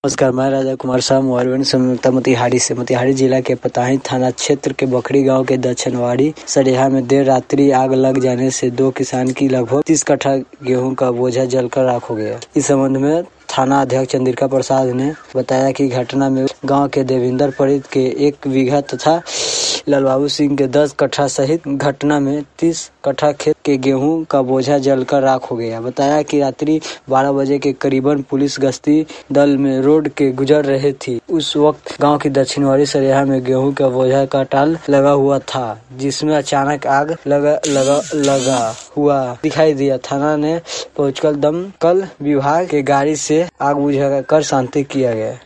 नमस्कार, मैं राजा कुमार शाह मोबाइल संयुक्ता मोतिहारी जिला के पताही थाना क्षेत्र के बखरी गांव के दक्षिणवाड़ी सरेहा में देर रात्रि आग लग जाने से 2 किसान की लगभग 30 कट्ठा गेहूं का बोझा जलकर राख हो गया। इस संबंध में थाना अध्यक्ष चंद्रिका प्रसाद ने बताया कि घटना में गांव के देविंदर परित के 1 बीघा तथा लालबाबू सिंह के 10 कट्ठा सहित घटना में 30 कट्ठा खेत के गेहूं का बोझा जलकर राख हो गया। बताया कि रात्रि 12 बजे के करीबन पुलिस गश्ती दल में रोड के गुजर रही थी। उस वक्त गांव की दक्षिणवाड़ी सरेहा में गेहूं का बोझा का टाल लगा हुआ था, जिसमें अचानक आग लगा हुआ दिखाई दिया। थाना ने पहुंचकर दमकल विभाग के गाड़ी से आग बुझाकर शांति किया गया।